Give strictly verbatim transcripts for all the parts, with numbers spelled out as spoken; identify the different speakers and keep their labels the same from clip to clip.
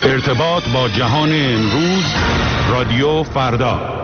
Speaker 1: ارتباط با جهان امروز، رادیو فردا.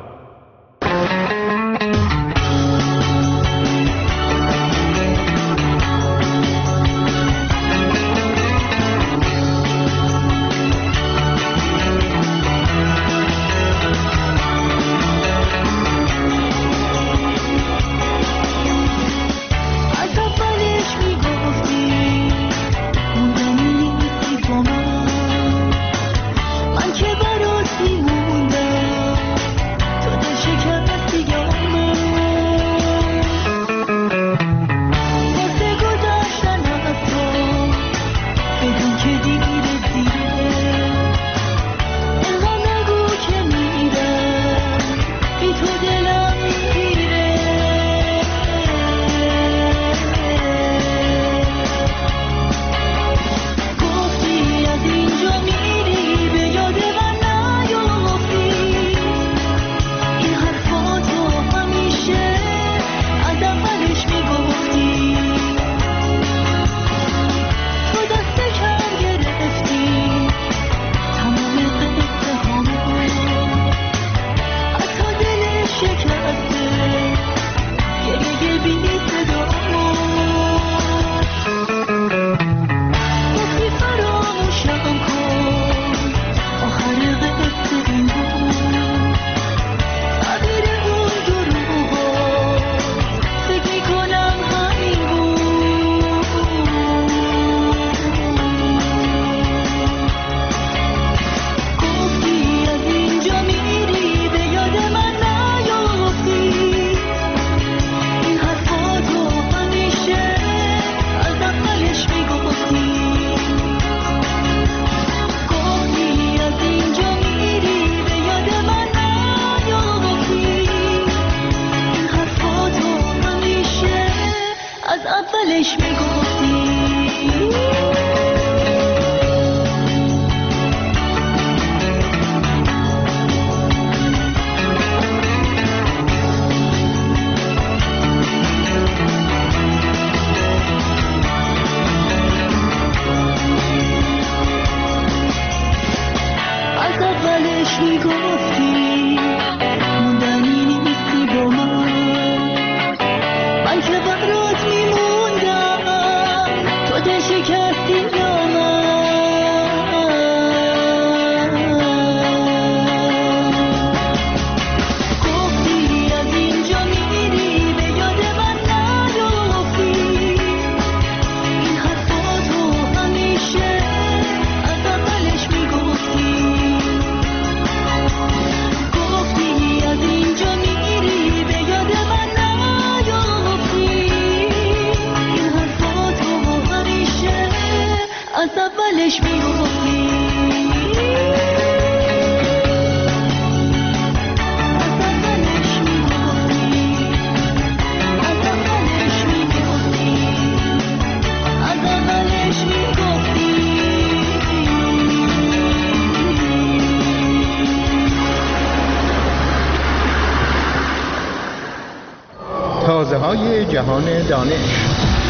Speaker 2: تازه های جهان دانش.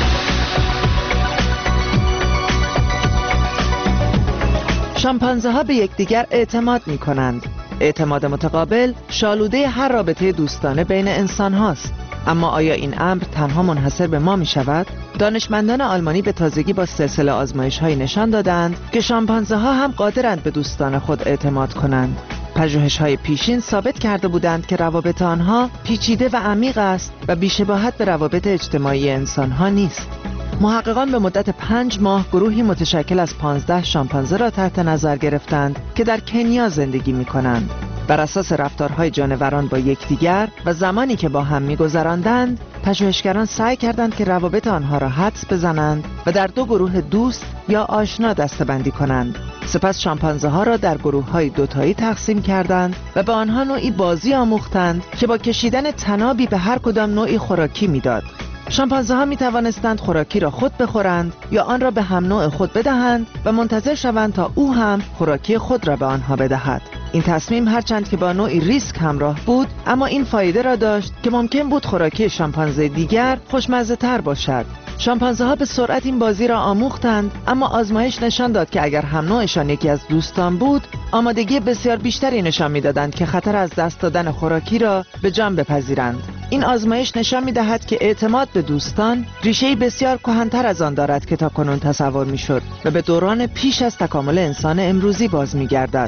Speaker 3: شامپانزه ها به یکدیگر اعتماد می کنند. اعتماد متقابل شالوده هر رابطه دوستانه بین انسان هاست. اما آیا این امر تنها منحصر به ما می شود؟ دانشمندان آلمانی به تازگی با سلسله آزمایش های نشان دادند که شامپانزه ها هم قادرند به دوستان خود اعتماد کنند. پژوهش‌های پیشین ثابت کرده بودند که روابط آنها پیچیده و عمیق است و بی‌شباهت به روابط اجتماعی انسان‌ها نیست. محققان به مدت پنج ماه گروهی متشکل از پانزده شامپانزه را تحت نظر گرفتند که در کنیا زندگی می‌کنند. بر اساس رفتارهای جانوران با یکدیگر و زمانی که با هم می‌گذراندند، پژوهشگران سعی کردند که روابط آنها را حدس بزنند و در دو گروه دوست یا آشنا دسته‌بندی کنند. سپس شامپانزه ها را در گروه های دوتایی تقسیم کردند و به آنها نوعی بازی آموختند که با کشیدن تنابی به هر کدام نوعی خوراکی میداد. شامپانزه ها می توانستند خوراکی را خود بخورند یا آن را به هم نوع خود بدهند و منتظر شوند تا او هم خوراکی خود را به آنها بدهد. این تصمیم هرچند که با نوعی ریسک همراه بود، اما این فایده را داشت که ممکن بود خوراکی شامپانزه دیگر خوشمزه تر باشد. شامپانزه ها به سرعت این بازی را آموختند، اما آزمایش نشان داد که اگر هم نوعشان یکی از دوستان بود، آمادگی بسیار بیشتری نشان می‌دادند که خطر از دست دادن خوراکی را به جان بپذیرند. این آزمایش نشان می‌دهد که اعتماد به دوستان ریشه‌ای بسیار کهن‌تر از آن دارد که تاکنون تصور می‌شد و به دوران پیش از تکامل انسان امروزی باز می‌گردد.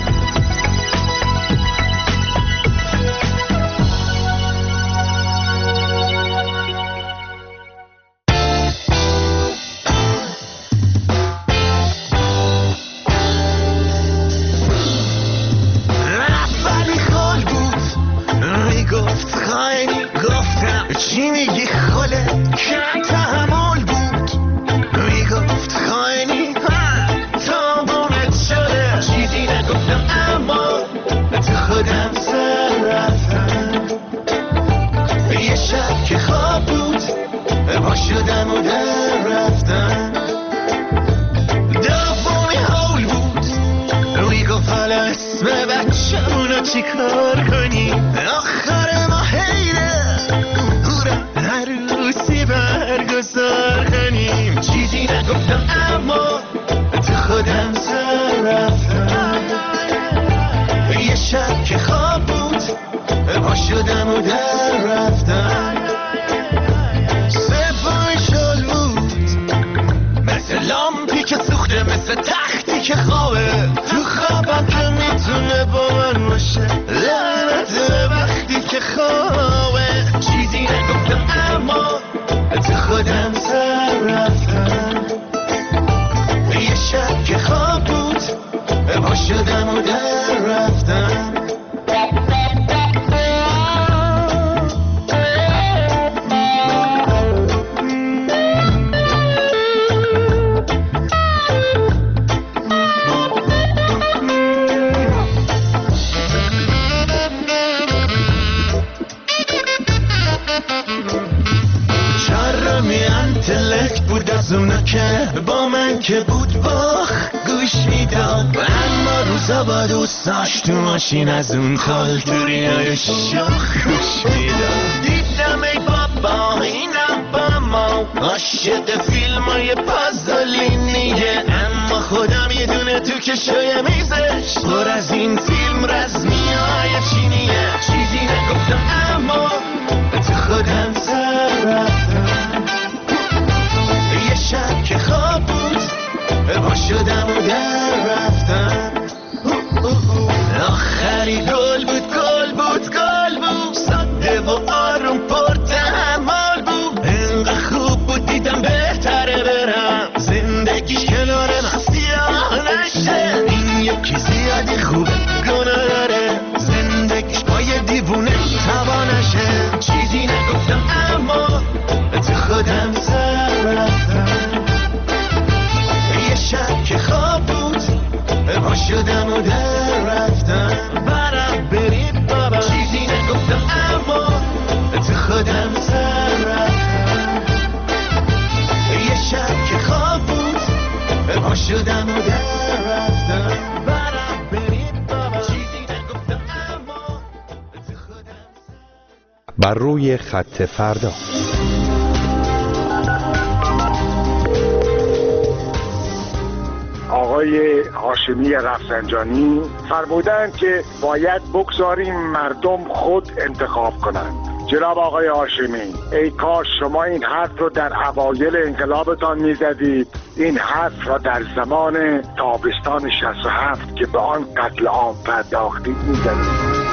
Speaker 4: چی میگی خاله که تحمل بود میگفت خاینی تا بونت شده چیزی نگفتم اما تو خودم سر رفتم یه شب که خواب بود با شدم و در رفتم دومی حول بود میگفت حالا اسم بچه‌مونو چی کار کنی آخر ما حیره عروسی برگزار کنیم چیزی نگفتم اما تو خودم سر رفتم یه شب که خواب بود با شدم و در رفتم سپای شل بود مثل لامپی که سوخته مثل تختی که خوابه تو خوابم که میتونه با من باشه لعنت وقتی که خوابه چیزی نگفتم اما تو خودم سر رفتم یه شب که خواب بود با شدم و در رفتم اونا که با من که بود باخ گوش میداد اما روزا با دوستاش تو ماشین از اون کالتوری های شاخ گوش میداد دیدم ای بابا اینم با ما عاشق فیلم های پازلینیه اما خودم یه دونه تو کشوی میزش پر از این فیلم رزمی های چینیه چیزی نگفتم اما تو خودم سر رفتم یه شب که خواب بود با شدم و در رفتم آخری گل بود گل بود گل بود ساده و آروم پر تحمل بود انقدر خوب بود دیدم بهتره برم زندگیش کنار من سیاه نشه این یکی زیادی خوبه گناه داره زندگیش با یه دیوونه تبا نشه چیزی نگفتم اما تو خودم سر رفتم یه شب که خواب بود با شدم و در رفتم برم برید بابا چیزی نگفتم اما تو خودم سر رفتم یه شب که خواب بود با شدم و در رفتم برم برید بابا چیزی نگفتم اما تو خودم سر
Speaker 5: بر روی خط فردا.
Speaker 6: آقای هاشمی رفسنجانی فرمودند که باید بگذاریم مردم خود انتخاب کنند. جناب آقای هاشمی، ای کاش شما این حرف رو در اوایل انقلابتان میزدید، این حرف را در زمان تابستان شصت و هفت که به آن قتل عام پرداختید میزدید.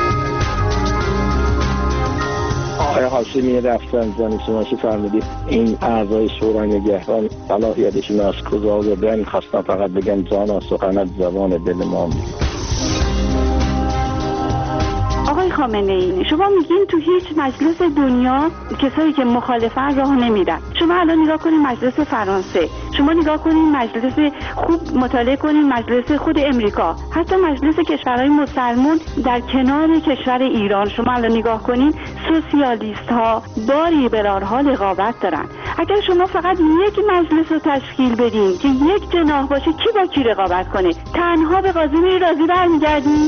Speaker 7: آقای هاشمی رفسنجانی، شما چه فرمودید؟ این اعضای شورای نگهبان صلاحیتشون از کجا آوردن؟ خواستم فقط بگم جانا سخنت زبان دل ما میگه.
Speaker 8: آقای خامنه ای، شما میگین تو هیچ مجلس دنیا کسایی که مخالفن راه نمیدن. شما الان نگاه کنین مجلس فرانسه، شما نگاه کنین مجلس خوب مطالعه کنین مجلس خود امریکا، حتی مجلس کشورهای مسلمان در کنار کشور ایران شما الان نگاه کنین سوسیالیست ها با لیبرال ها رقابت دارن. اگر شما فقط یک مجلس رو تشکیل بدین که یک جناح باشه، کی با کی رقابت کنه؟ تنها به قاضی میری راضی برمیگردین؟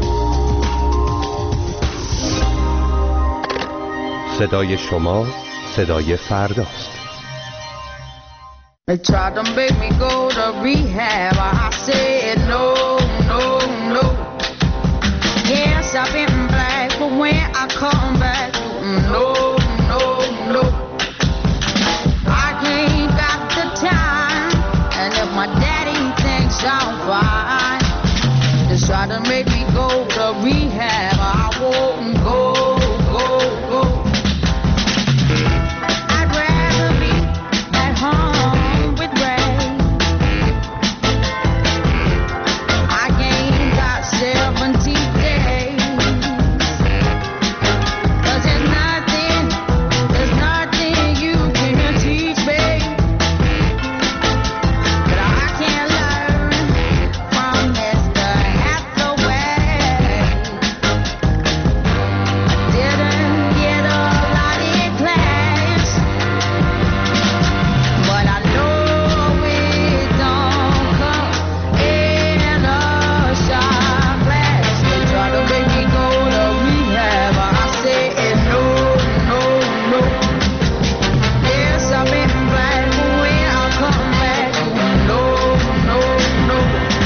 Speaker 5: صدای شما، صدای فرداست.
Speaker 9: They tried to make me go to rehab. I said no, no, no. Yes, I've been black, but when I come back, no, no, no. I ain't got the time, and if my daddy thinks I'm fine, they try to make me go to rehab. I won't go, go, go. I'd rather be at home with Ray. I ain't got seventy days. 'Cause there's nothing, there's nothing you can teach me that I can't learn from Mister Hathaway. I didn't get a lot in class, but I know it don't come in a shot glass. They try to make me go to rehab. I said no, no, no. Yes, I've been black, but when I come back, no, no, no.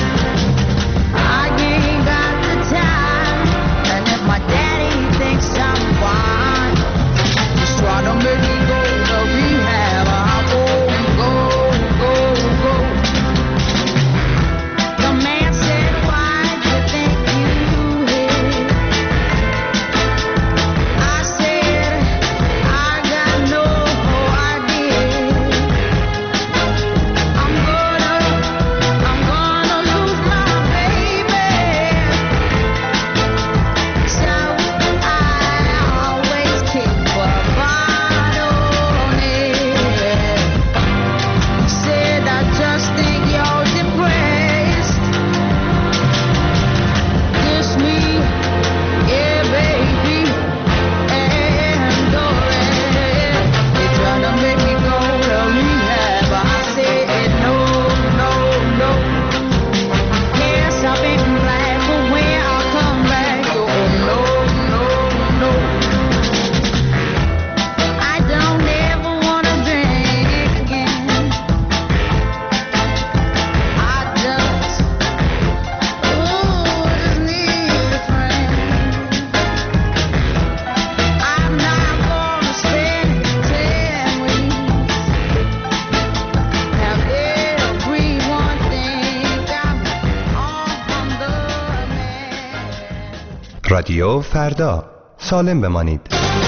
Speaker 9: I ain't got the time, and if my daddy thinks I'm fine, just try to make me go to rehab. I won't go, go, go. The man said, why do you think you hit? I said, I got no idea. I'm gonna, I'm gonna lose my baby. So I always keep a bottle on it. Said I just think you're depressed. Kiss me, yeah, baby, and go ahead. They try to make me go to rehab. I said no, no, no. Yes, I've been black, but when I come back, oh no, no, no. I don't ever wanna drink again. I just, ooh, just need a friend. I'm not gonna spend ten weeks. Have everyone think I'm on the man.
Speaker 5: رادیو فردا، سالم بمانید.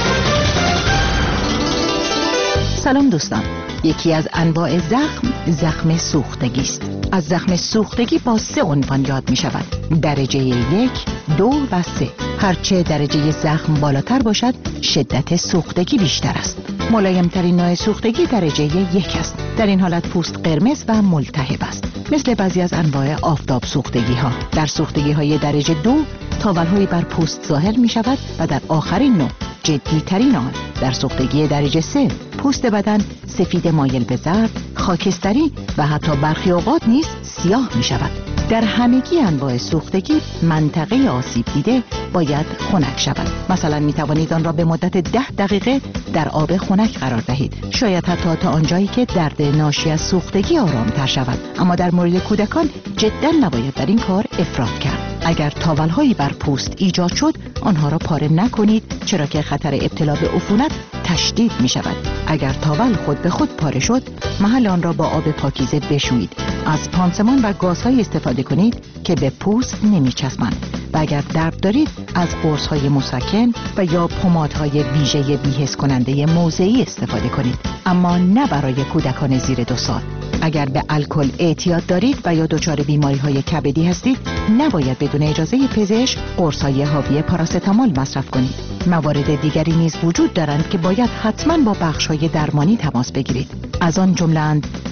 Speaker 10: سلام دوستان. یکی از انواع زخم زخم سوختگی است. از زخم سوختگی با سه عنوان یاد می شود: درجه یک، دو و سه. هرچه درجه زخم بالاتر باشد شدت سوختگی بیشتر است. ملایمترین نوع سوختگی درجه یک است. در این حالت پوست قرمز و ملتهب است، مثل بعضی از انواع آفتاب سوختگی ها. در سوختگی های درجه دو تاول‌هایی بر پوست ظاهر می شود و در آخرین نوع، جدی ترین آن، در سوختگی درجه سه پوست بدن سفید مایل به زرد، خاکستری و حتی برخی اوقات نیز سیاه می شود. در همگی انواع سوختگی منطقه آسیب دیده باید خنک شود. مثلا می توانید آن را به مدت ده دقیقه در آب خنک قرار دهید، شاید حتی تا آنجایی که درد ناشی از سوختگی آرام تر شود. اما در مورد کودکان جدا نباید در این کار افراط کرد. اگر تاول‌هایی بر پوست ایجاد شد آنها را پاره نکنید، چرا که خطر ابتلا به عفونت تشدید می شود. اگر تاول خود به خود پاره شد محل آن را با آب پاکیزه بشویید. از پانسمان و گازهای استفاده کنید که به پوست نمی چسبند و اگر درد دارید از قرص‌های مسکن و یا پمادهای ویژه بی‌حس کننده موضعی استفاده کنید، اما نه برای کودکان زیر دو سال. اگر به الکل اعتیاد دارید و یا دچار بیماری‌های کبدی هستید نباید بدون اجازه پزشک قرص‌های حاوی پاراستامول مصرف کنید. موارد دیگری نیز وجود دارند که باید حتما با بخش‌های درمانی تماس بگیرید. از آن جمله‌اند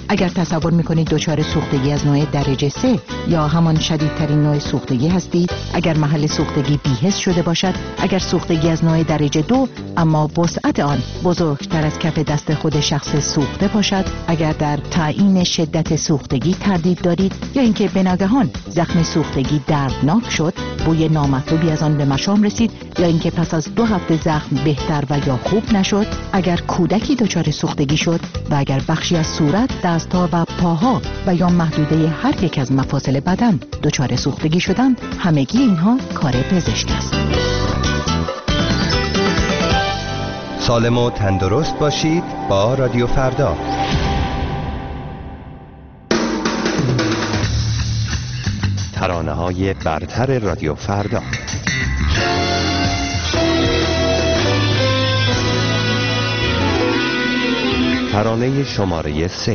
Speaker 10: اگر تصور میکنید دچار سوختگی از نوع درجه سه یا همان شدیدترین نوع سوختگی هستید، اگر محل سوختگی بی‌حس شده باشد، اگر سوختگی از نوع درجه دو اما وسعت آن بزرگتر از کف دست خود شخص سوخته باشد، اگر در تعیین شدت سوختگی تردید دارید یا اینکه به ناگهان زخم سوختگی دردناک شد، بوی نامطلوبی از آن به مشام رسید یا اینکه پس از دو هفته زخم بهتر و یا خوب نشد، اگر کودکی دچار سوختگی شد و اگر بخشی از صورت، دست‌ها و پاها و یا محدوده هر یک از مفاصل بدن دچار سوختگی شدند، همگی اینها کار پزشک است.
Speaker 5: سالم و تندرست باشید با رادیو فردا. ترانه‌های برتر رادیو فردا. ترانه شماره سه.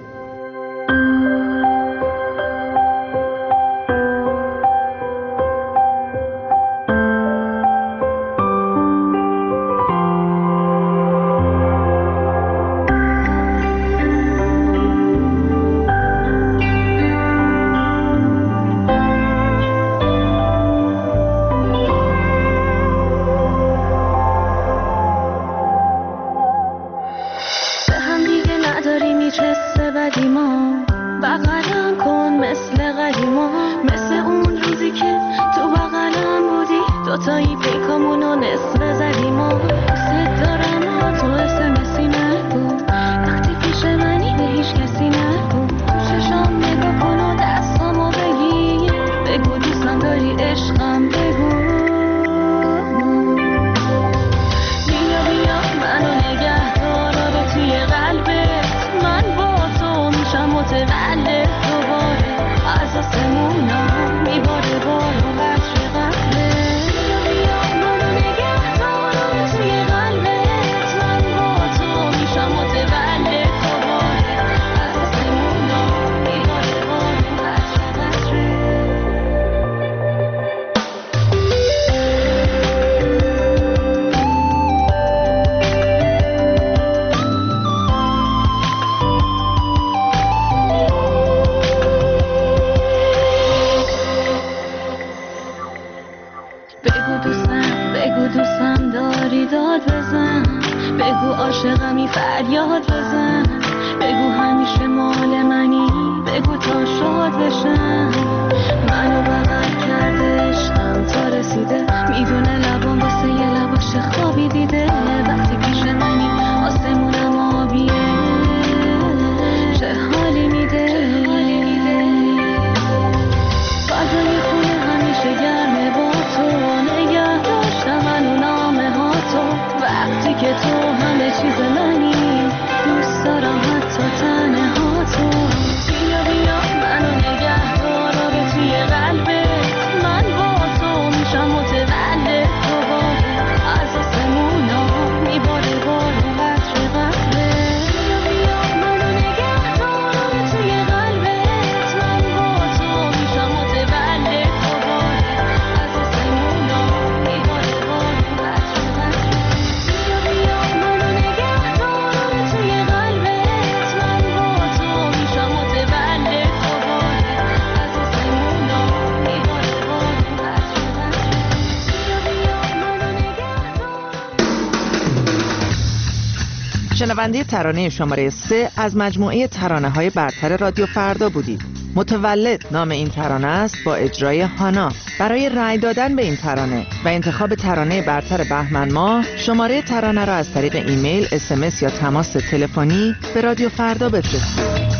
Speaker 3: شنونده ترانه شماره سه از مجموعه ترانه‌های برتر رادیو فردا بودید. متولد نام این ترانه است با اجرای هانا. برای رأی دادن به این ترانه و انتخاب ترانه برتر بهمن ماه، شماره ترانه را از طریق ایمیل، اس ام اس یا تماس تلفنی به رادیو فردا بفرستید.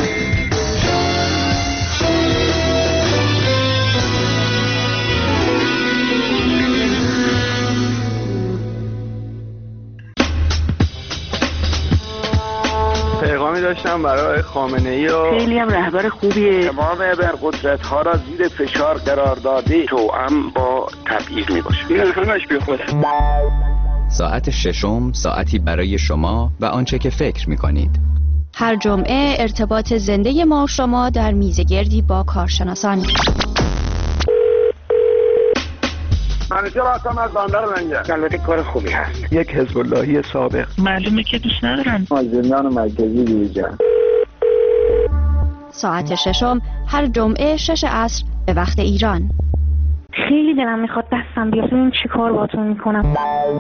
Speaker 11: پیغامی داشتم برای خامنه‌ای و
Speaker 7: خیلی هم رهبر خوبیه. تمام ابرقدرت ها را زیر فشار قرار داده، توأم با تبعیض می باشه. این همش بی خوده.
Speaker 12: ساعت ششم ساعتی برای شما و آنچه که فکر می کنید.
Speaker 13: هر جمعه ارتباط زنده ما شما در میزگردی با کارشناسان.
Speaker 7: منیجر هستم از بندر منجر. البته کار خوبی هست.
Speaker 11: یک حزب اللهی سابق.
Speaker 14: معلومه که دوست ندارن.
Speaker 7: از زندان مرکزی بیرون.
Speaker 13: ساعت ششم هر جمعه شش عصر به وقت ایران.
Speaker 8: خیلی دلم میخواد دستم بیفته، این چی کار باتون میکنم.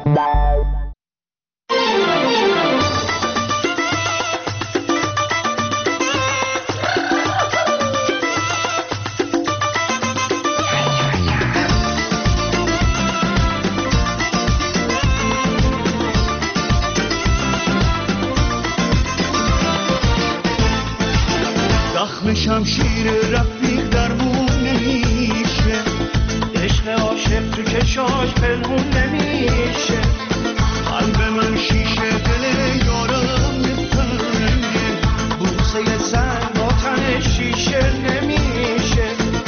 Speaker 4: زخم شمشیر رفیق درمون نمیشه، عشق عاشق تو چشاش پنهون نمیشه. قلب من شیشه، دل یارم نسنگه، بوسه زن با تن شیشه نمیشه.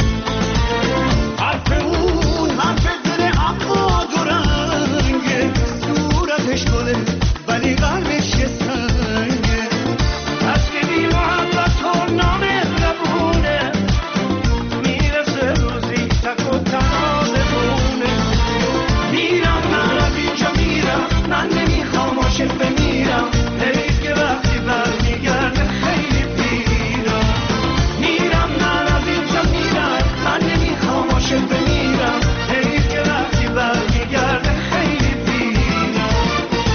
Speaker 4: حرف اون حرف دل اما دو رنگه، صورتش گله ولی قلبش یه سنگه. اصل بی محبت و نامهربونه، میرسه روزی تک و تنها بمونه. میرم من از اینجا میرم، من نمیخوام عاشق بمیرم، حیف که وقتی برمیگرده خیلی پیرم. میرم من از اینجا میرم، من نمیخوام عاشق بمیرم، حیف که وقتی برمیگرده خیلی پیرم.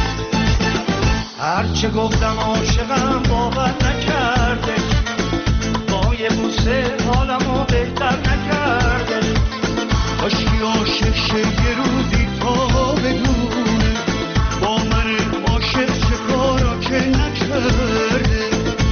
Speaker 4: هرچه گفتم عاشقم باور نکرده، با یه بوسه حالمو بهتر نکرده. کاشکی عاشق شه یه روزی تا بدونه، با من عاشق چه کارا که نکرده.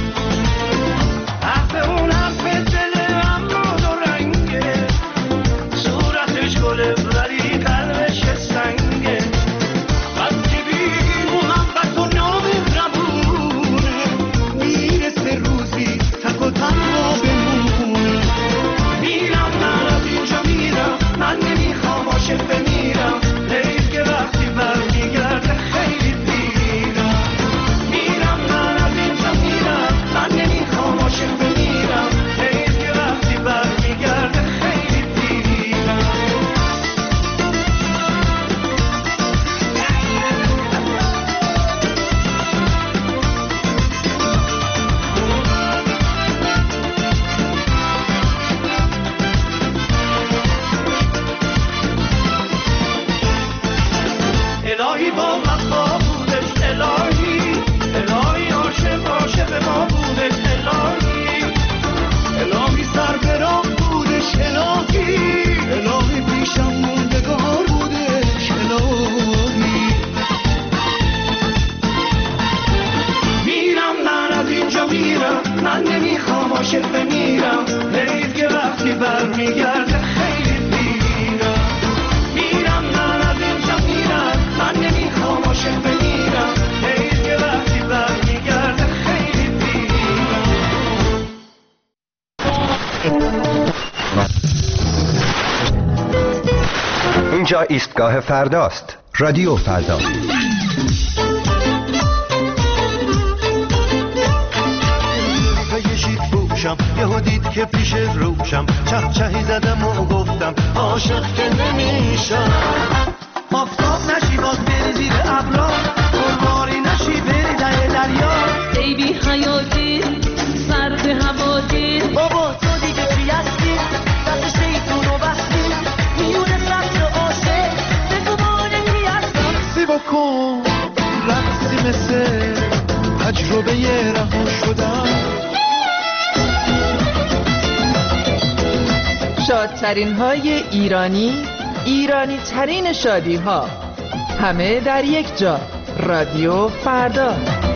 Speaker 4: حرف اون حرف دل اما دو رنگه، صورتش گله ولی قلبش سنگه. وقتی بی محبت و نامهربونه، میرسه روزی تک و تنها بمونه. میرم من از اینجا میرم، من نمیخوام عاشق بمیرم، حیف که وقتی برمیگرده خیلی پیرم. میرم من از اینجا میرم، من نمیخوام عاشق بمیرم، حیف که وقتی برمیگرده خیلی پیرم. الهی با وفا بودش، الهی الهی عاشق عاشق ما بودش، الهی الهی سر به راه بودش، الهی الهی پیشم موندگار بودش، الهی. میرم من از اینجا میرم، من نمیخوام عاشق بمیرم، حیف که وقتی برمیگرده خیلی پیرم. میرم من از اینجا میرم، من نمیخوام عاشق بمیرم، حیف که وقتی برمیگرده خیلی پیرم.
Speaker 5: اینجا ایستگاه فرداست. رادیو فردا.
Speaker 4: یهو دید که پیش روشم، چه چهی زدم و گفتم عاشق که نمیشم. آفتاب نشی باز بری زیر ابرا، گلباری نشی بری ده دریا.
Speaker 14: ای بی حیاتی سرد هواتی،
Speaker 4: بابا تو دیگه چی هستی؟ دست شیطون و بستی میونه سبز عاشق، بگو مانه کی هستم. سی بکن رقصی مثل تجربه یه رها شدم.
Speaker 3: شادترین های ایرانی، ایرانی ترین شادی ها، همه در یک جا. رادیو فردا.